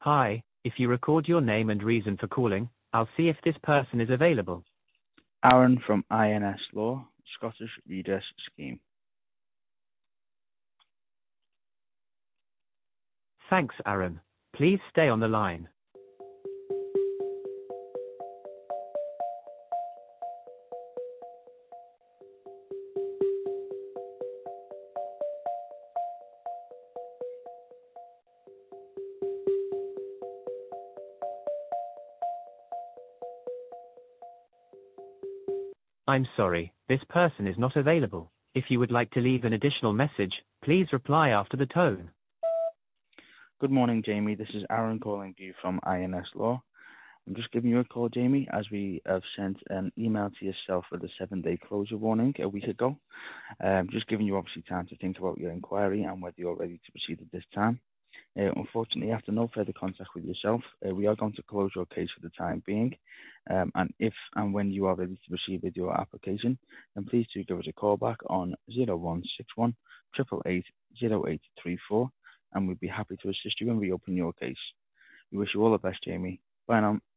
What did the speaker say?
Hi, if you record your name and reason for calling, I'll see if this person is available. Aaron from INS Law, Scottish Redress Scheme. Thanks, Aaron. Please stay on the line. I'm sorry, this person is not available. If you would like to leave an additional message, please reply after the tone. Good morning, Jamie. This is Aaron calling you from INS Law. I'm just giving you a call, Jamie, as we have sent an email to yourself with a 7-day closure warning a week ago. Just giving you obviously time to think about your inquiry and whether you're ready to proceed at this time. Unfortunately, after no further contact with yourself, we are going to close your case for the time being. And if and when you are ready to proceed with your application, then please do give us a call back on 0161 888 0834, and we'd be happy to assist you in reopening your case. We wish you all the best, Jamie. Bye now.